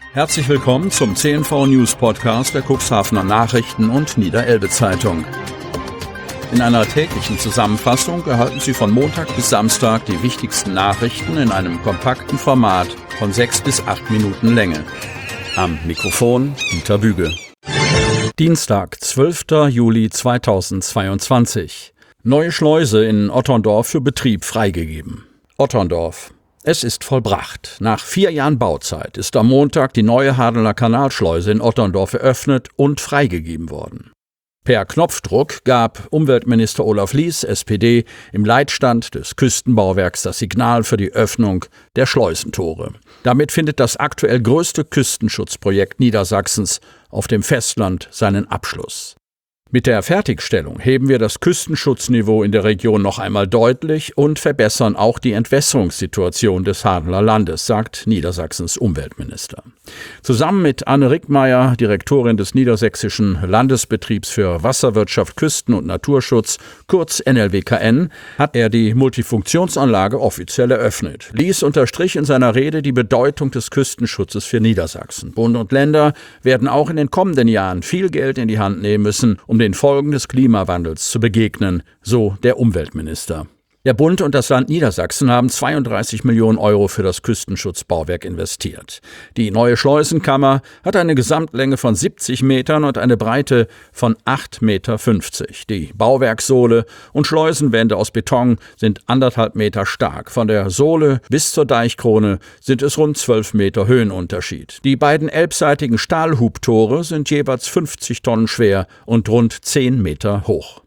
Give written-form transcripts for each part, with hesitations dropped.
Herzlich willkommen zum CNV News Podcast der Cuxhavener Nachrichten und Niederelbe-Zeitung. In einer täglichen Zusammenfassung erhalten Sie von Montag bis Samstag die wichtigsten Nachrichten in einem kompakten Format von 6 bis 8 Minuten Länge. Am Mikrofon Dieter Büge. Dienstag, 12. Juli 2022. Neue Schleuse in Otterndorf für Betrieb freigegeben. Otterndorf. Es ist vollbracht. Nach 4 Jahren Bauzeit ist am Montag die neue Hadener Kanalschleuse in Otterndorf eröffnet und freigegeben worden. Per Knopfdruck gab Umweltminister Olaf Lies, SPD, im Leitstand des Küstenbauwerks das Signal für die Öffnung der Schleusentore. Damit findet das aktuell größte Küstenschutzprojekt Niedersachsens auf dem Festland seinen Abschluss. Mit der Fertigstellung heben wir das Küstenschutzniveau in der Region noch einmal deutlich und verbessern auch die Entwässerungssituation des Hadener Landes, sagt Niedersachsens Umweltminister. Zusammen mit Anne Rickmeier, Direktorin des Niedersächsischen Landesbetriebs für Wasserwirtschaft, Küsten- und Naturschutz, kurz NLWKN, hat er die Multifunktionsanlage offiziell eröffnet. Lies unterstrich in seiner Rede die Bedeutung des Küstenschutzes für Niedersachsen. Bund und Länder werden auch in den kommenden Jahren viel Geld in die Hand nehmen müssen, um den Folgen des Klimawandels zu begegnen, so der Umweltminister. Der Bund und das Land Niedersachsen haben 32 Millionen Euro für das Küstenschutzbauwerk investiert. Die neue Schleusenkammer hat eine Gesamtlänge von 70 Metern und eine Breite von 8,50 Meter. Die Bauwerkssohle und Schleusenwände aus Beton sind 1,5 Meter stark. Von der Sohle bis zur Deichkrone sind es rund 12 Meter Höhenunterschied. Die beiden elbseitigen Stahlhubtore sind jeweils 50 Tonnen schwer und rund 10 Meter hoch.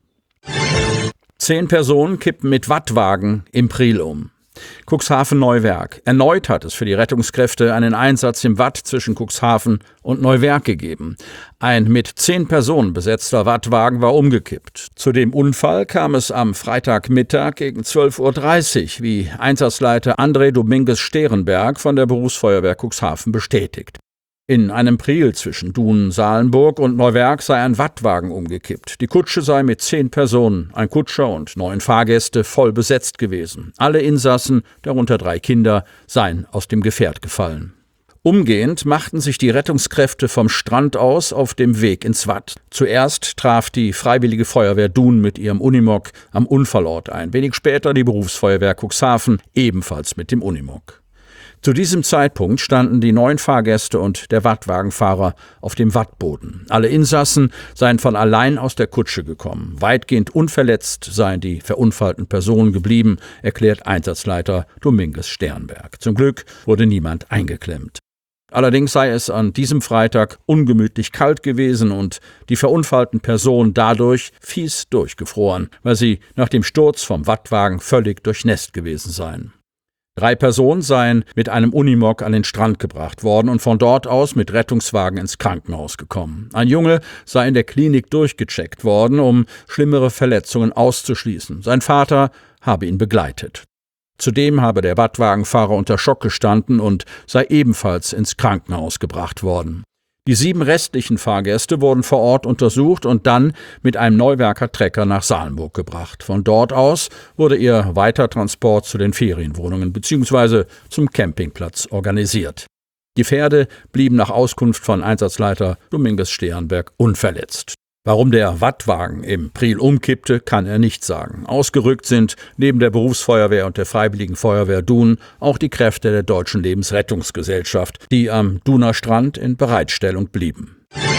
10 Personen kippen mit Wattwagen im Priel um. Cuxhaven-Neuwerk. Erneut hat es für die Rettungskräfte einen Einsatz im Watt zwischen Cuxhaven und Neuwerk gegeben. Ein mit 10 Personen besetzter Wattwagen war umgekippt. Zu dem Unfall kam es am Freitagmittag gegen 12:30 Uhr, wie Einsatzleiter André Dominguez-Sterenberg von der Berufsfeuerwehr Cuxhaven bestätigt. In einem Priel zwischen Dunen-Salenburg und Neuwerk sei ein Wattwagen umgekippt. Die Kutsche sei mit 10 Personen, ein Kutscher und 9 Fahrgäste, voll besetzt gewesen. Alle Insassen, darunter 3 Kinder, seien aus dem Gefährt gefallen. Umgehend machten sich die Rettungskräfte vom Strand aus auf dem Weg ins Watt. Zuerst traf die Freiwillige Feuerwehr Dun mit ihrem Unimog am Unfallort ein. Wenig später die Berufsfeuerwehr Cuxhaven, ebenfalls mit dem Unimog. Zu diesem Zeitpunkt standen die 9 Fahrgäste und der Wattwagenfahrer auf dem Wattboden. Alle Insassen seien von allein aus der Kutsche gekommen. Weitgehend unverletzt seien die verunfallten Personen geblieben, erklärt Einsatzleiter Dominguez-Sterenberg. Zum Glück wurde niemand eingeklemmt. Allerdings sei es an diesem Freitag ungemütlich kalt gewesen und die verunfallten Personen dadurch fies durchgefroren, weil sie nach dem Sturz vom Wattwagen völlig durchnässt gewesen seien. 3 Personen seien mit einem Unimog an den Strand gebracht worden und von dort aus mit Rettungswagen ins Krankenhaus gekommen. Ein Junge sei in der Klinik durchgecheckt worden, um schlimmere Verletzungen auszuschließen. Sein Vater habe ihn begleitet. Zudem habe der Wattwagenfahrer unter Schock gestanden und sei ebenfalls ins Krankenhaus gebracht worden. Die 7 restlichen Fahrgäste wurden vor Ort untersucht und dann mit einem Neuwerker Trecker nach Salenburg gebracht. Von dort aus wurde ihr Weitertransport zu den Ferienwohnungen bzw. zum Campingplatz organisiert. Die Pferde blieben nach Auskunft von Einsatzleiter Dominguez-Sterenberg unverletzt. Warum der Wattwagen im Priel umkippte, kann er nicht sagen. Ausgerückt sind neben der Berufsfeuerwehr und der Freiwilligen Feuerwehr Dun auch die Kräfte der Deutschen Lebensrettungsgesellschaft, die am Duner Strand in Bereitstellung blieben.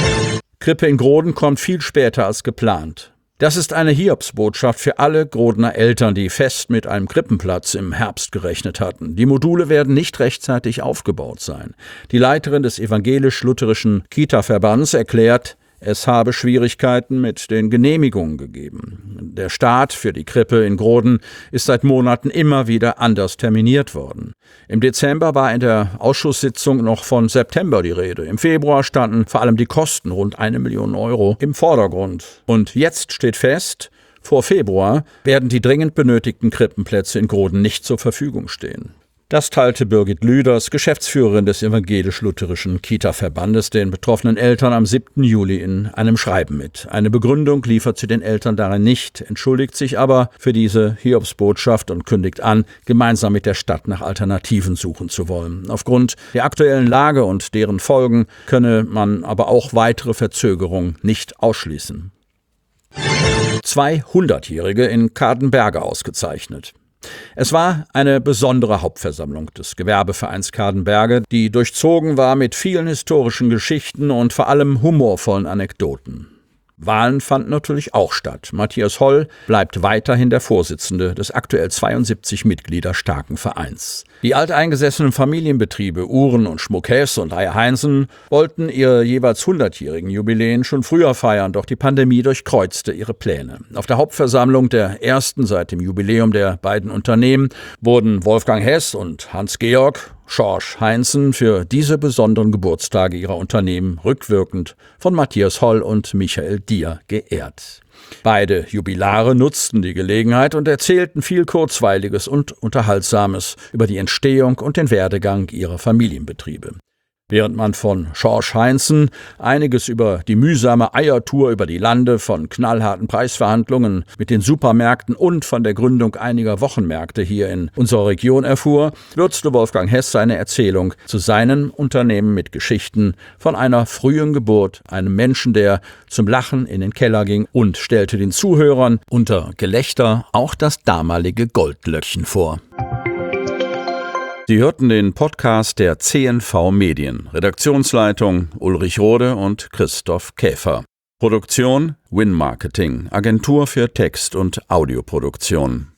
Krippe in Groden kommt viel später als geplant. Das ist eine Hiobsbotschaft für alle Grodener Eltern, die fest mit einem Krippenplatz im Herbst gerechnet hatten. Die Module werden nicht rechtzeitig aufgebaut sein. Die Leiterin des evangelisch-lutherischen Kita-Verbands erklärt, es habe Schwierigkeiten mit den Genehmigungen gegeben. Der Start für die Krippe in Groden ist seit Monaten immer wieder anders terminiert worden. Im Dezember war in der Ausschusssitzung noch von September die Rede. Im Februar standen vor allem die Kosten, rund 1 Million Euro, im Vordergrund. Und jetzt steht fest, vor Februar werden die dringend benötigten Krippenplätze in Groden nicht zur Verfügung stehen. Das teilte Birgit Lüders, Geschäftsführerin des Evangelisch-Lutherischen Kita-Verbandes, den betroffenen Eltern am 7. Juli in einem Schreiben mit. Eine Begründung liefert sie den Eltern darin nicht, entschuldigt sich aber für diese Hiobsbotschaft und kündigt an, gemeinsam mit der Stadt nach Alternativen suchen zu wollen. Aufgrund der aktuellen Lage und deren Folgen könne man aber auch weitere Verzögerungen nicht ausschließen. 200-Jährige in Kadenberge ausgezeichnet. Es war eine besondere Hauptversammlung des Gewerbevereins Kadenberge, die durchzogen war mit vielen historischen Geschichten und vor allem humorvollen Anekdoten. Wahlen fanden natürlich auch statt. Matthias Holl bleibt weiterhin der Vorsitzende des aktuell 72 Mitglieder starken Vereins. Die alteingesessenen Familienbetriebe Uhren und Schmuck Hess und Eier Heinsen wollten ihre jeweils 100-jährigen Jubiläen schon früher feiern, doch die Pandemie durchkreuzte ihre Pläne. Auf der Hauptversammlung der ersten seit dem Jubiläum der beiden Unternehmen wurden Wolfgang Hess und Hans-Georg Schorsch Heinzen für diese besonderen Geburtstage ihrer Unternehmen rückwirkend von Matthias Holl und Michael Dier geehrt. Beide Jubilare nutzten die Gelegenheit und erzählten viel Kurzweiliges und Unterhaltsames über die Entstehung und den Werdegang ihrer Familienbetriebe. Während man von Schorsch Heinzen einiges über die mühsame Eiertour über die Lande, von knallharten Preisverhandlungen mit den Supermärkten und von der Gründung einiger Wochenmärkte hier in unserer Region erfuhr, würzte Wolfgang Hess seine Erzählung zu seinem Unternehmen mit Geschichten von einer frühen Geburt, einem Menschen, der zum Lachen in den Keller ging, und stellte den Zuhörern unter Gelächter auch das damalige Goldlöckchen vor. Sie hörten den Podcast der CNV Medien. Redaktionsleitung Ulrich Rode und Christoph Käfer. Produktion Win Marketing, Agentur für Text- und Audioproduktion.